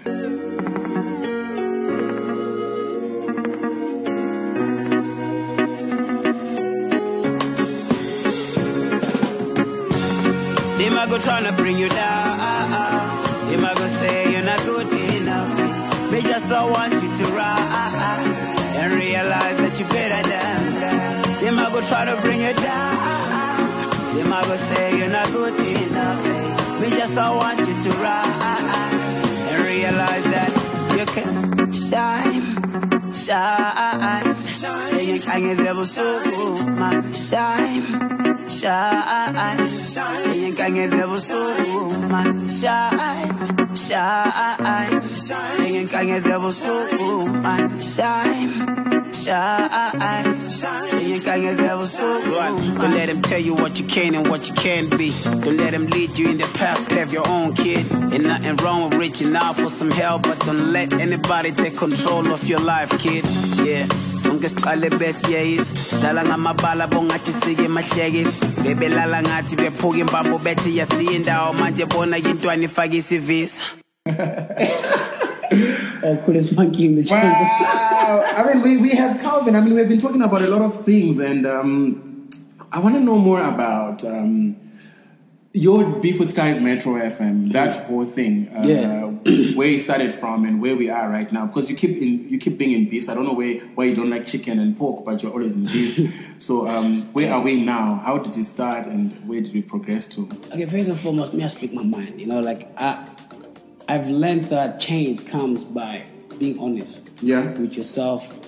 They might go tryna bring you down. They might go say you're not good enough. They just don't want you to rise and realize that you're better than that. They might go try to bring you down. They might go say you're not good enough. They just don't want you to rise and realize that you can shine, shine, shine. You can't ever so man, shine, shine, shine. You can't ever so man, shine, shine, shine. You can't ever so man, shine, shine, shine. You can't ever so man. Don't let them tell you what you can and what you can't be. Don't let them lead you in the path, pave your own, kid. Ain't nothing wrong with reaching out for some help, but don't let anybody take control of your life, kid. Yeah. Sonke siqale best years dlala ngamabala bongathi sike emahlekisi bebelala ngathi bephuka imbambo bethi yasiya indawo manje bona intwana ifaka isivisa. Coolest monkey in the jungle. Wow. I mean, we have Calvin. I mean, we've been talking about a lot of things, and I want to know more about Your beef with Sky's Metro FM, that whole thing, where you started from and where we are right now, because you keep being in beefs. I don't know why you don't like chicken and pork, but you're always in beef. So where are we now? How did you start and where did we progress to? Okay, first and foremost, me I speak my mind. Like I've learned that change comes by being honest with yourself,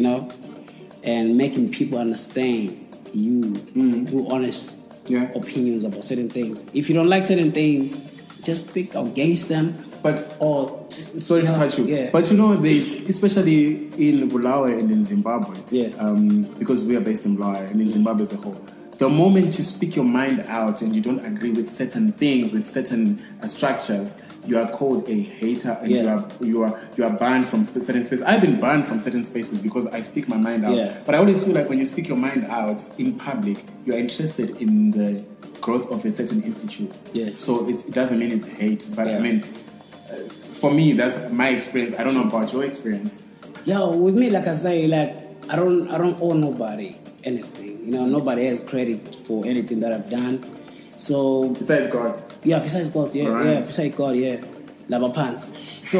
and making people understand you through honest opinions about certain things. If you don't like certain things, just speak against them. Sorry to cut you. Yeah. But there's, especially in Bulawayo and in Zimbabwe, because we are based in Bulawayo and in Zimbabwe as a whole, the moment you speak your mind out and you don't agree with certain things, with certain structures, you are called a hater and you are banned from certain spaces. I've been banned from certain spaces because I speak my mind out. Yeah. But I always feel like when you speak your mind out in public, you are interested in the growth of a certain institute. Yeah. So it doesn't mean it's hate, but I mean, for me, that's my experience. I don't know about your experience. With me, like I say, like I don't owe nobody anything. Nobody has credit for anything that I've done. So besides God. Yeah, besides God, Right. besides God, Lava pants. So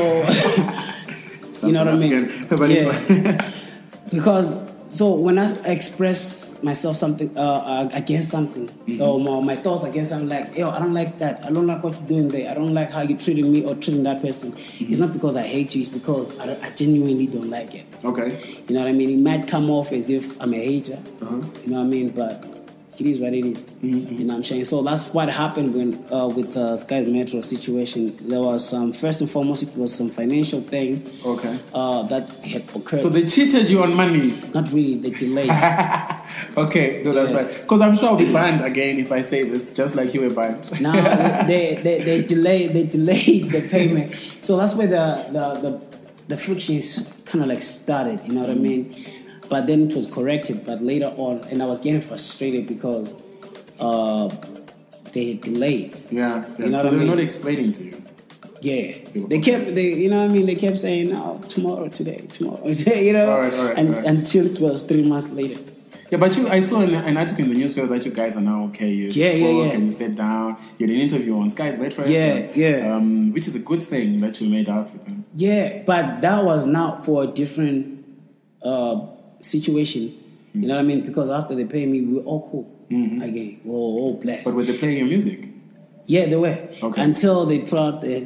you know what I mean? Yeah. Because when I express myself something against something, or my thoughts against something, like, I don't like that. I don't like what you're doing there. I don't like how you're treating me or treating that person. It's not because I hate you. It's because I genuinely don't like it. Okay. You know what I mean? It might come off as if I'm a hater. You know what I mean? But it is what it is. You know what I'm saying? So that's what happened when with Sky's Metro situation. There was first and foremost, it was some financial thing. Okay. That had occurred. So they cheated you on money? Not really. They delayed. Okay, no, that's right. Because I'm sure I'll be banned again if I say this, just like you were banned. No, they delayed the payment. So that's where the frictions kind of like started. You know what I mean? But then it was corrected. But later on, and I was getting frustrated because they delayed. Yeah. You know so what I they're mean? not explaining to you. Yeah. They you know what I mean? They kept saying, no, tomorrow, today. All right, until it was 3 months later. Yeah, but I saw an article in the newspaper that you guys are now okay. You spoke and you sat down. You had an interview on Sky's Metro. Which is a good thing that you made out with them. Yeah, but that was not for a different situation. You know what I mean? Because after they pay me, we were all cool again. We were all blessed. But were they playing your music? Yeah, they were. Okay. Until they put out the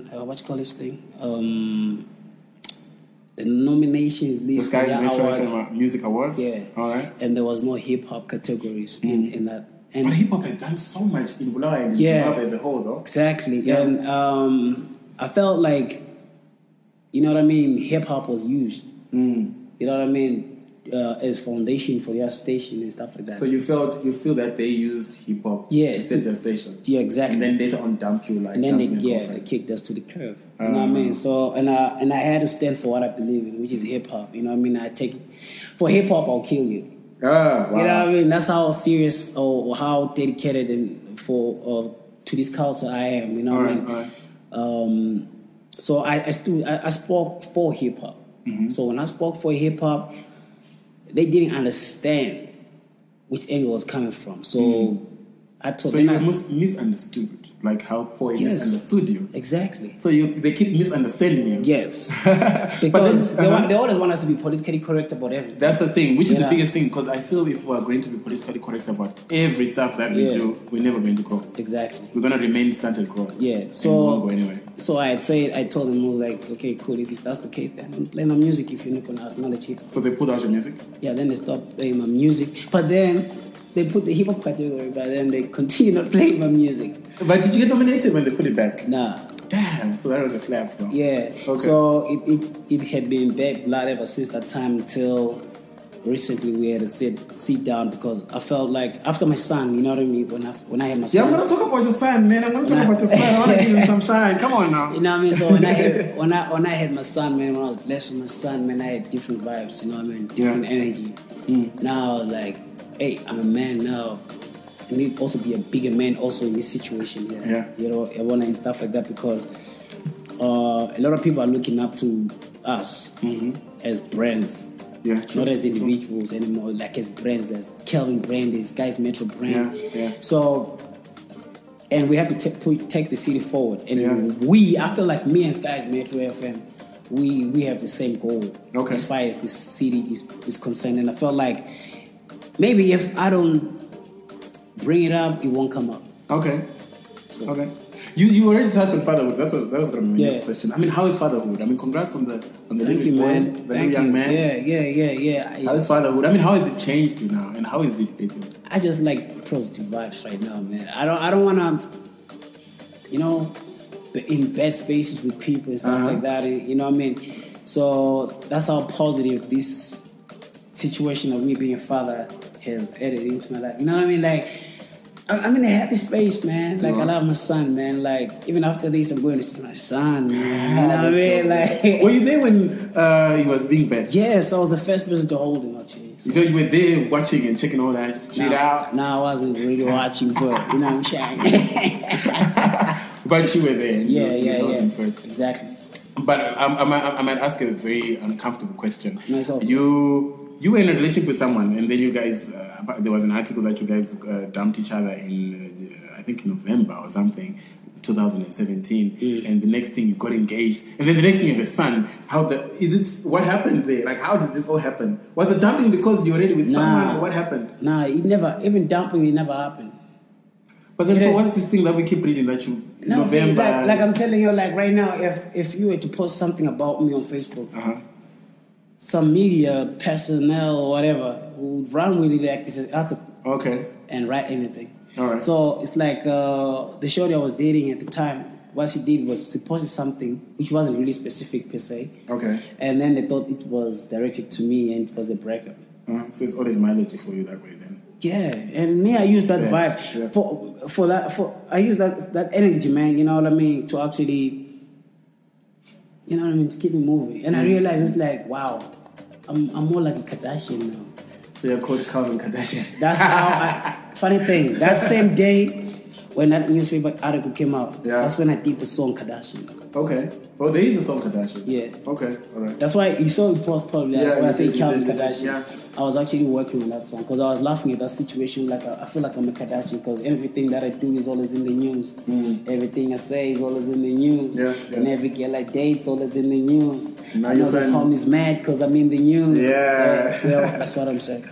nominations list The for Sky's the Metro awards. FM Music Awards? Yeah. All right. And there was no hip-hop categories in that. And But hip-hop has done so much in Bulawayo and Yeah. Zimbabwe as a whole, though. exactly. Yeah. And I felt like, you know what I mean, hip-hop was used. You know what I mean? As foundation for their station and stuff like that. So you feel that they used hip-hop to set their station? Yeah, exactly. And then later on dump you like And then dumping a they girlfriend. kicked us to the curb. You know what I mean? So and I had to stand for what I believe in, which is hip hop. You know what I mean? For hip hop, I'll kill you. Wow. You know what I mean? That's how serious or how dedicated and to this culture I am. You know what I mean? All right. So I spoke for hip hop. So when I spoke for hip hop, they didn't understand which angle was coming from. So I told So them. you were misunderstood, like how Poi misunderstood you. Exactly. So they keep misunderstanding you. Yes. Because then- they always want us to be politically correct about everything. That's the thing, which is the Yeah. biggest thing, because I feel if we're going to be politically correct about every stuff that we Yeah. do, we're never going to grow. Exactly. We're going to remain stunted growth. Yeah. And we won't go anywhere. So I told them, I was like, okay, cool. If that's the case, then I'm playing my music if you're not going to acknowledge it. So they put out your music? Yeah, then they stopped playing my music. But then they put the hip hop category, but then they continue not playing my music. But did you get nominated when they put it back? Nah. Damn, so that was a slap, though. Yeah. Okay. So it had been bad blood ever since that time until recently we had to sit down because I felt like after my son, you know what I mean? When I had my son. Yeah, I'm gonna talk about your son, man. I'm gonna talk about your son. I wanna give him some shine. Come on now. You know what I mean? So when I had my son, man, when I was blessed with my son, man, I had different vibes, you know what I mean? Different energy. Now, like, hey, I'm a man now. I need also be a bigger man also in this situation. Yeah. You know, I wanna and stuff like that because a lot of people are looking up to us as brands. Yeah, true. Not as individuals anymore, like as brands. There's Kelvin brand, there's Guys Metro brand. Yeah. So and we have to take the city forward. And I feel like me and Skies Metro FM, we have the same goal as far as this city is concerned. And I felt like maybe if I don't bring it up, it won't come up. Okay. You already touched on fatherhood. That was going to be my next question. I mean, how is fatherhood? I mean, congrats on the Thank you, man. Thank young man. Yeah. How is fatherhood? I mean, how has it changed you now, and how is it basically? I just like positive vibes right now, man. I don't want to, be in bad spaces with people and stuff like that. You know what I mean? So that's how positive this situation of me being a father has added into my life. You know what I mean? Like, I'm in a happy space, man. Like, I love my son, man. Like, even after this, I'm going to see my son, man. You know what I mean? Like, were you there when he was being bad? Yes, I was the first person to hold him, actually. So. You were there watching and checking all that shit out? No, I wasn't really watching, but, you know what I'm saying? But you were there. Yeah. Exactly. But I might ask a very uncomfortable question. No, it's all good. You were in a relationship with someone, and then you guys, there was an article that you guys dumped each other in, I think in November or something, 2017. And the next thing you got engaged, and then the next thing you have a son. What happened there? Like, how did this all happen? Was it dumping because you're already with someone, or what happened? Nah, it never, even dumping, it never happened. But then, so what's this thing that we keep reading that you, November? Like I'm telling you, like right now, if you were to post something about me on Facebook, some media personnel or whatever would run with it like it's an article, and write anything. All right. So it's like the shorty I was dating at the time. What she did was she posted something which wasn't really specific per se. Okay. And then they thought it was directed to me, and it was a breakup. So it's always mileage for you that way, then. Yeah, and me, I use that vibe I use that energy, man. You know what I mean? To actually. You know what I mean? To keep me moving. And I realized it's like, wow, I'm more like a Kardashian now. So you're called Calvin Kardashian. That's how funny thing, that same day when that newspaper article came out, that's when I did the song Kardashian. Okay. Oh, there is a song Kardashian. Yeah. Okay, all right. That's why you saw it probably. That's why I say Calvin Kardashian. Yeah. I was actually working on that song because I was laughing at that situation. Like I feel like I'm a Kardashian because everything that I do is always in the news. Everything I say is always in the news. And every girl I date is always in the news. Now I know this homie's mad because I'm in the news. Yeah. That's what I'm saying.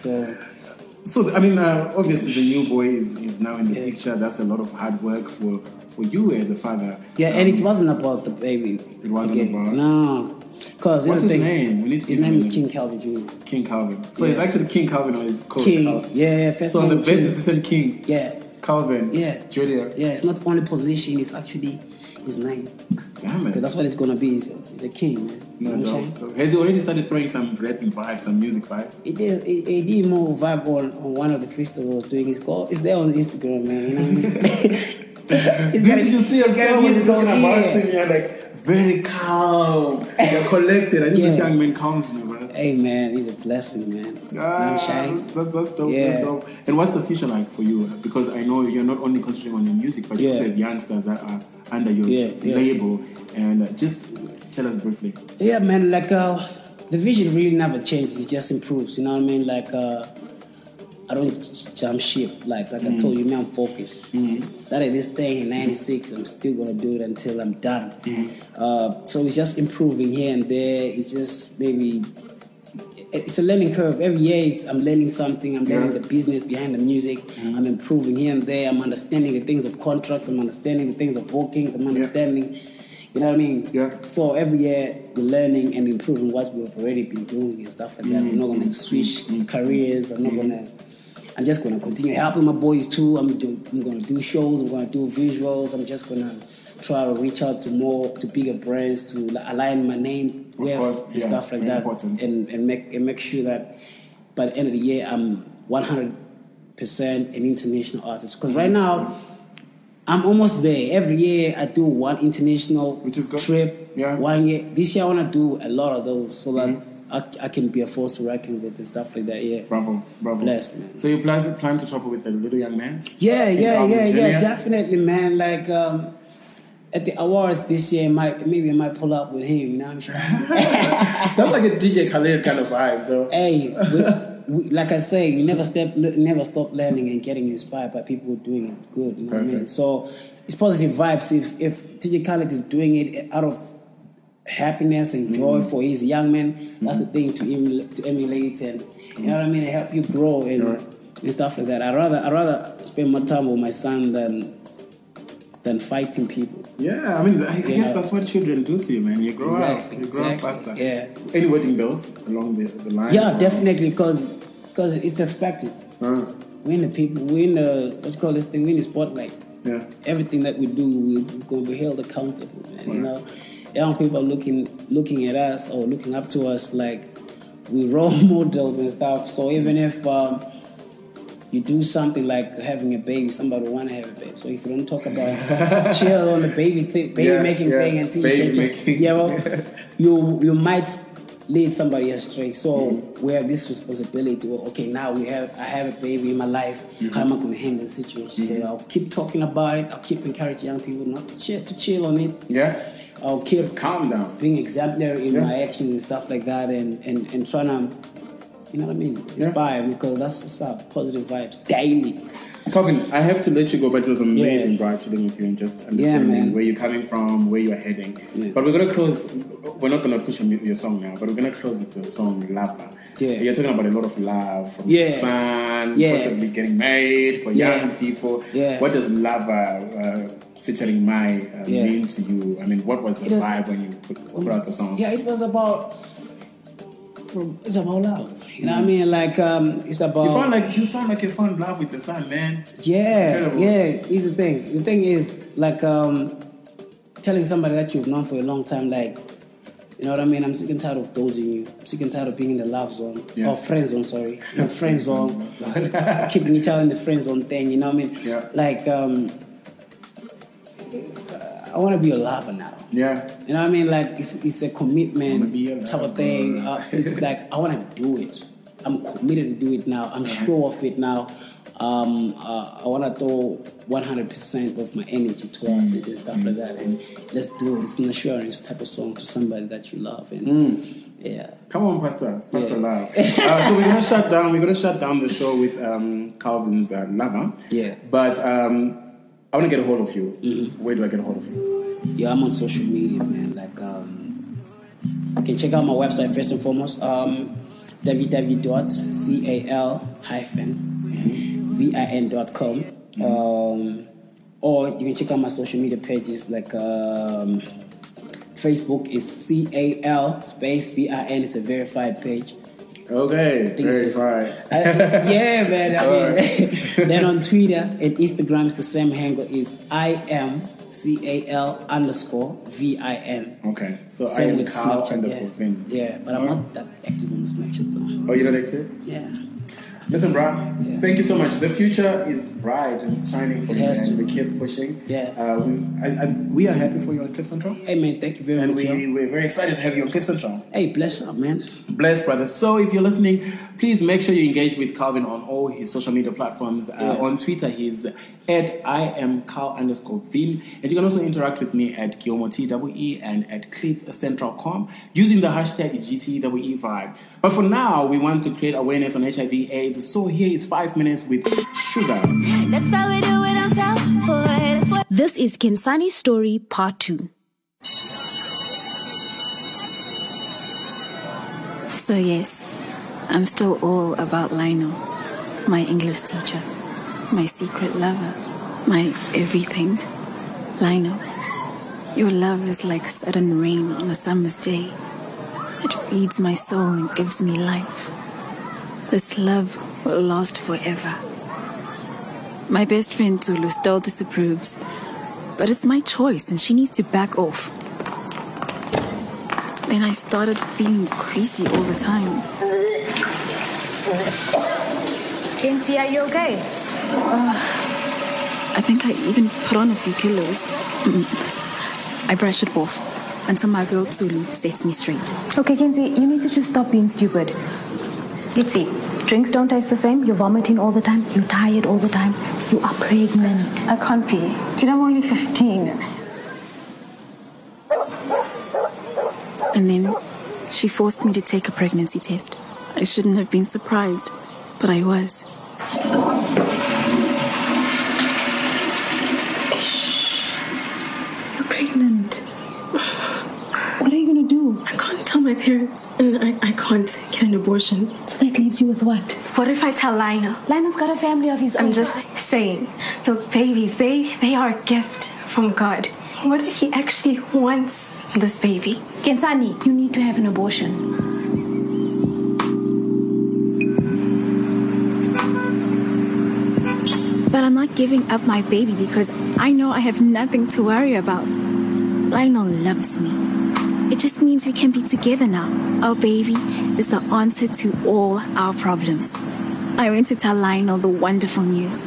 So I mean, obviously the new boy is now in the picture. That's a lot of hard work for you as a father. Yeah, and it wasn't about the baby. It wasn't about. No. Because what's his name? His name is King Calvin Jr. King Calvin. So it's actually King Calvin, or is called King. Calvin? Yeah, first so name the best King. decision, King. Yeah. Calvin. Yeah. Junior. Yeah, it's not only position; it's actually his name. Damn it. That's what it's gonna be. So he's a king, man. No, you know what I'm saying? Has he already started throwing some rapping vibes, some music vibes? He did more vibe on one of the freestyles I was doing. It's there on Instagram, man. You know what I mean? Did you see a song when you're talking about him? You're like very calm. You're collected. I think this young man calms me, bro. Hey man, he's a blessing, man. That's dope. Yeah. That's dope. And what's the future like for you? Because I know you're not only concentrating on your music, but you also have youngsters that are under your label. And just tell us briefly. Yeah, man. Like the vision really never changes. It just improves. You know what I mean? Like I don't jump ship. Like I told you, man, I'm focused. Started this thing in '96. I'm still gonna do it until I'm done. So it's just improving here and there. It's just maybe. It's a learning curve. Every year I'm learning something. I'm learning the business behind the music. I'm improving here and there. I'm understanding the things of contracts. I'm understanding the things of bookings. I'm understanding, you know what I mean? Yeah. So every year we're learning and improving what we've already been doing and stuff like that. I'm not going to switch careers. I'm just going to continue helping my boys too. I'm going to do shows. I'm going to do visuals. I'm just going to try to reach out to bigger brands to align my name with and stuff like that, and make sure that by the end of the year I'm 100% an international artist. Because right now I'm almost there. Every year I do one international trip. Yeah. 1 year. This year I want to do a lot of those so that I can be a force to reckon with and stuff like that. Yeah. Bravo. Blessed, man. So you plan to travel with a little young man? Yeah, definitely, man. Like at the awards this year, maybe I might pull up with him. You know what I'm saying? That's like a DJ Khaled kind of vibe, though. Hey, like I say, you never stop learning and getting inspired by people doing it good. You know what I mean? So it's positive vibes. If TJ Khaled is doing it out of happiness and joy for his young men, that's the thing to emulate and you know what I mean, and help you grow and stuff like that. I rather spend more time with my son than fighting people. Yeah, I mean, I guess that's what children do to you, man. You grow up, you grow up faster. Yeah. Any wedding bells along the line? Yeah, definitely, because it's expected. We're in the spotlight. Yeah. Everything that we do, we're going to be held accountable, man. You know, young people are looking at us or looking up to us like we role models and stuff. So even if you do something like having a baby, somebody will want to have a baby. So if you don't talk about chill on the baby making thing until you might lead somebody astray. So we have this responsibility. Well, okay, now I have a baby in my life. How am I going to handle the situation? So I'll keep talking about it. I'll keep encouraging young people not to chill on it. Yeah. I'll keep just calm down, being exemplary in my actions and stuff like that, and trying to, you know what I mean, inspire, because that's what's up, positive vibes daily. Calvin, I have to let you go, but it was amazing, bro, chilling with you and just understanding where you're coming from, where you're heading. Yeah. But we're going to close, we're not going to push your song now, but we're going to close with your song, Lover. Yeah. You're talking about a lot of love from the son, possibly getting married, for young people. Yeah. What does Lover featuring Mai mean to you? I mean, what was the vibe when you put out the song? Yeah, it's about love. You know what I mean? Like, it's about... You sound like you found love with the son, man. Yeah, incredible. Yeah. It's the thing. The thing is, like, telling somebody that you've known for a long time, like, you know what I mean? I'm sick and tired of dozing you. I'm sick and tired of being in the love zone. Yeah. Or friend zone, sorry. The friend zone. Keeping each other in the friend zone thing, you know what I mean? Yeah. Like, I want to be a lover now. Yeah. You know what I mean? Like, it's a commitment type of thing. It's like, I want to do it. I'm committed to do it now. I'm sure of it now. I want to throw 100% of my energy towards it and stuff like that. And let's do it. It's an assurance type of song to somebody that you love. And yeah. Come on, Pastor Love. So we're gonna shut down. We're gonna shut down the show with Calvin's Lover. Yeah. But I want to get a hold of you. Where do I get a hold of you? Yeah, I'm on social media, man. Like, you can check out my website first and foremost. www.cal-vin.com. Or you can check out my social media pages, like Facebook is CAL space VIN. It's a verified page. Okay, verified. Yeah, man. Then on Twitter and Instagram, it's the same handle. It's IMCAL_VIN. Okay, so same with Cal_Vin. Yeah, but I'm not that active on Snapchat though. Oh, you're not active? Yeah. Listen, bro, thank you so much. The future is bright and it's shining for you, and we keep pushing. Yeah. We are happy for you on Cliff Central. Hey, man, thank you very much. And we're very excited to have you on Cliff Central. Hey, bless up, man. Bless, brother. So if you're listening, please make sure you engage with Calvin on all his social media platforms. On Twitter, he's at IamCal_Vin. And you can also interact with me at KiomoTWE and at CliffCentral.com using the hashtag GTWEVibe. But for now, we want to create awareness on HIV/AIDS. So here is 5 minutes with Shuza. That's how we do it on Southport. This is Kinsani's story, part 2. So yes, I'm still all about Lionel, my English teacher, my secret lover, my everything. Lionel, your love is like sudden rain on a summer's day. It feeds my soul and gives me life. This love will last forever. My best friend Zulu still disapproves, but it's my choice and she needs to back off. Then I started feeling crazy all the time. Kinsey, are you okay? I think I even put on a few kilos. I brush it off until my girl Zulu sets me straight. Okay, Kinsey, you need to just stop being stupid. Let's see. Drinks don't taste the same. You're vomiting all the time. You're tired all the time. You are pregnant. I can't be. Dude, I'm only 15. And then she forced me to take a pregnancy test. I shouldn't have been surprised, but I was. Shh. You're pregnant. What are you going to do? I can't tell my parents, and I can't get an abortion. So that leaves you with what? What if I tell Lionel? Lionel's got a family of his own. I'm just saying, your babies, they are a gift from God. What if he actually wants this baby? Kensani, you need to have an abortion. But I'm not giving up my baby because I know I have nothing to worry about. Lionel loves me. It just means we can be together now. Our baby is the answer to all our problems. I went to tell Lionel the wonderful news.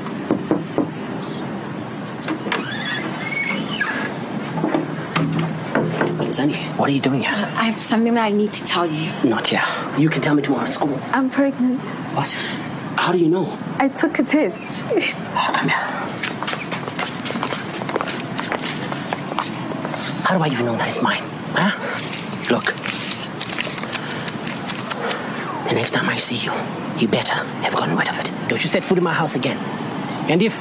Sunny, what are you doing here? I have something that I need to tell you. Not here. You can tell me tomorrow at school. I'm pregnant. What? How do you know? I took a test. Come here. How do I even know that it's mine? Huh? Look. The next time I see you, you better have gotten rid of it. Don't you set foot in my house again. And if...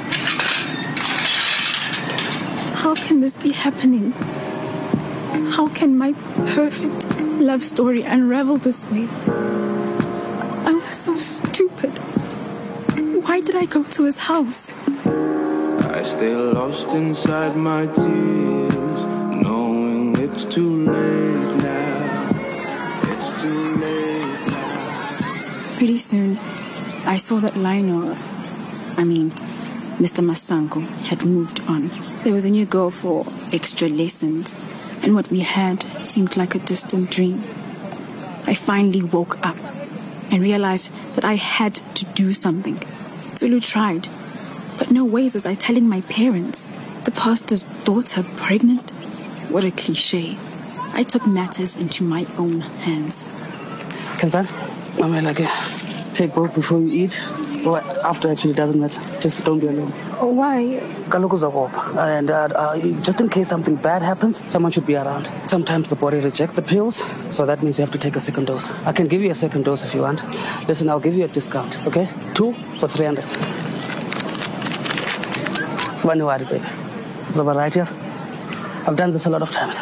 How can this be happening? How can my perfect love story unravel this way? I was so stupid. Why did I go to his house? I stay lost inside my tears, knowing it's too late now. It's too late now. Pretty soon, I saw that Lionel, Mr. Masango, had moved on. There was a new girl for extra lessons, and what we had seemed like a distant dream. I finally woke up and realized that I had to do something. Zulu tried, but no ways was I telling my parents. The pastor's daughter pregnant? What a cliche. I took matters into my own hands. Kansan, take both before you eat. Or after, actually, doesn't matter. Just don't be alone. Why? And just in case something bad happens, someone should be around. Sometimes the body rejects the pills, so that means you have to take a second dose. I can give you a second dose if you want. Listen, I'll give you a discount, okay? 2 for 300. So when you are, baby. Is that right here? I've done this a lot of times.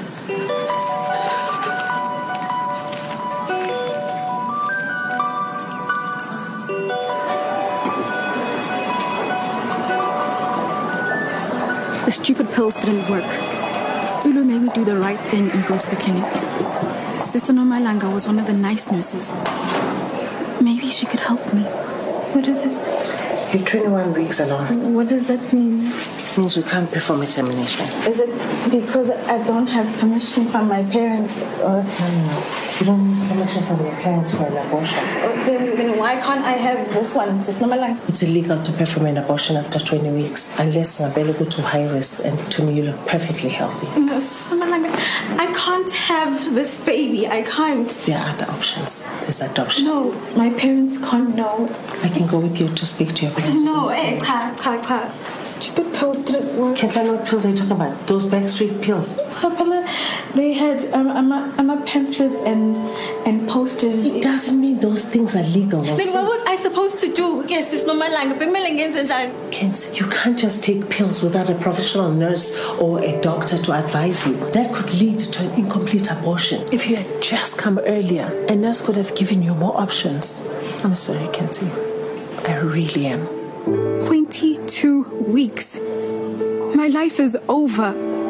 The stupid pills didn't work. Zulu made me do the right thing and go to the clinic. Sister Nomalanga was one of the nice nurses. Maybe she could help me. What is it? You're 21 weeks along. What does that mean? It means we can't perform a termination. Is it because I don't have permission from my parents? Or... No. You don't need permission from your parents for an abortion. Then why can't I have this one, Sister Nomalanga? It's illegal to perform an abortion after 20 weeks unless you're available to high risk and to me you look perfectly healthy. No, Sister Nomalanga, I can't have this baby. I can't. There are other options. There's adoption. No, my parents can't know. I can go with you to speak to your parents. No, cha. Stupid pills didn't work. Kensan, what pills are you talking about? Those backstreet pills? They had pamphlets and posters. It doesn't mean those things are legal. Then what was I supposed to do? Yes, it's normal. Kensan, you can't just take pills without a professional nurse or a doctor to advise you. That could lead to an incomplete abortion. If you had just come earlier, a nurse could have given you more options. I'm sorry, Kensan. I really am. 22 weeks. My life is over.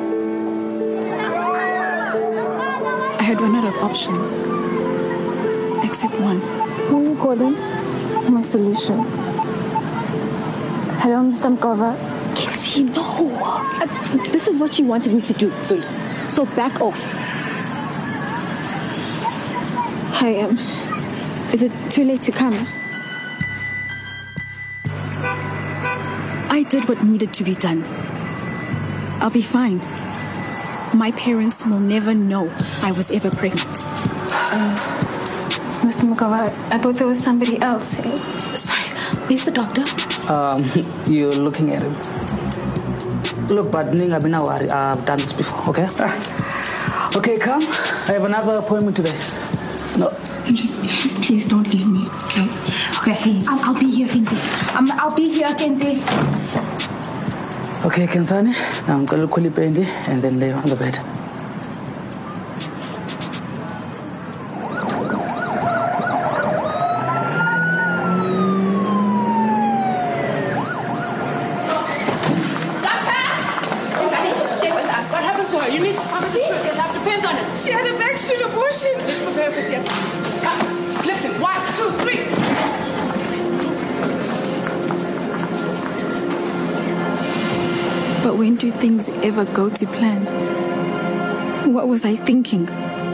I had run out of options. Except one. Who are you calling? My solution. Hello, Mr. Mkova. Kensi, no. This is what you wanted me to do, Zulu. So back off. Hi, is it too late to come? I did what needed to be done. I'll be fine. My parents will never know I was ever pregnant. Mr. Mukava, I thought there was somebody else. Sorry, where's the doctor? You're looking at him. Look, but I've done this before, okay? Okay, come. I have another appointment today. No. Just please don't leave. please. I'll be here, Kenzie. I'll be here, Kenzie. Okay, Kensani, I'm going to call you Bendy and then lay on the bed. She had a backstreet abortion. Let's prepare for it. Come, lift it. 1, 2, 3. But when do things ever go to plan? What was I thinking?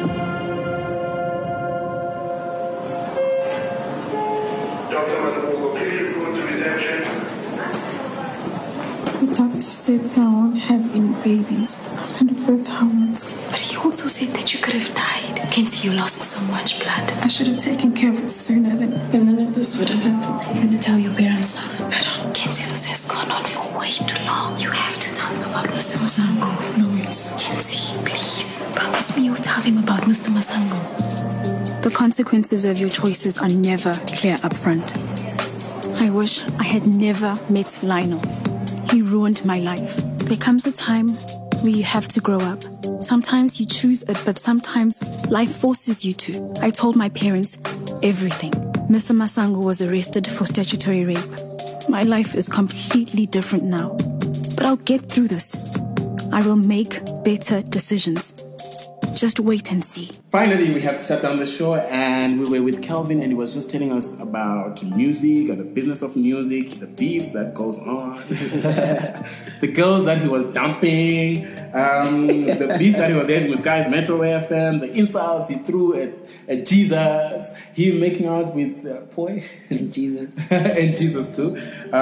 The doctor said that I won't have any babies. I'm infertile. But he also said that you could have died. Kenzie, you lost so much blood. I should have taken care of it sooner, then none of this would have happened. You're going to tell your parents now? I don't. Kenzie, this has gone on for way too long. You have to tell them about Mr. Masango. No, it's... Kenzie, please. Promise me you'll tell them about Mr. Masango. The consequences of your choices are never clear up front. I wish I had never met Lionel. He ruined my life. There comes a time where you have to grow up. Sometimes you choose it, but sometimes life forces you to. I told my parents everything. Mr. Masango was arrested for statutory rape. My life is completely different now. But I'll get through this. I will make better decisions. Just wait and see. Finally, we have to shut down the show, and we were with Kelvin, and he was just telling us about music, or the business of music, the beefs that goes on, the girls that he was dumping, the beef that he was having with guys Metro FM, the insults he threw at Jesus, him making out with Poi and Jesus, and Jesus too.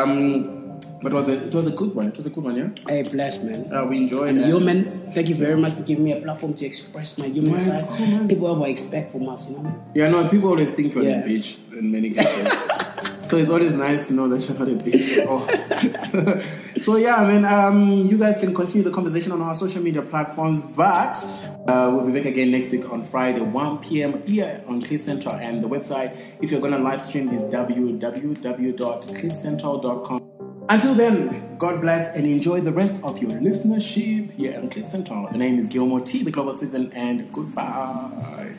But it was a good one. It was a good one, yeah? Hey, blessed, man. We enjoyed it. Human, thank you very much for giving me a platform to express my human side. Cool, people ever expect from us, you know? Yeah, no, people always think you're a bitch in many cases. So it's always nice to know that you're not a bitch. Oh. So yeah, I mean, you guys can continue the conversation on our social media platforms, but we'll be back again next week on Friday, 1 p.m. here on Cliff Central. And the website, if you're going to live stream, is www.cliffcentral.com. Until then, God bless and enjoy the rest of your listenership here on Cliff Central. The name is Gilmore T, the Global Citizen, and goodbye.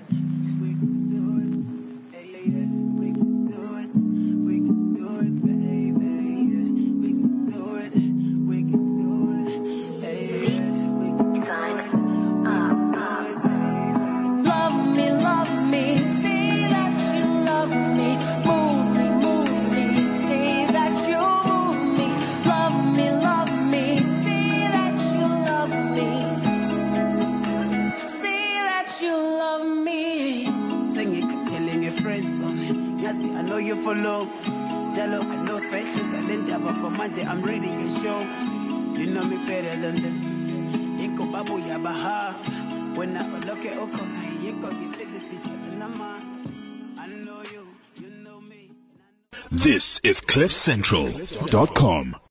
For long, Jello, I know faces, I didn't have up on Monday, I'm ready to show. You know me better than that. Inko babu ya baha. When I look at Oko, you said this each other. I know you know me. This is CliffCentral.com.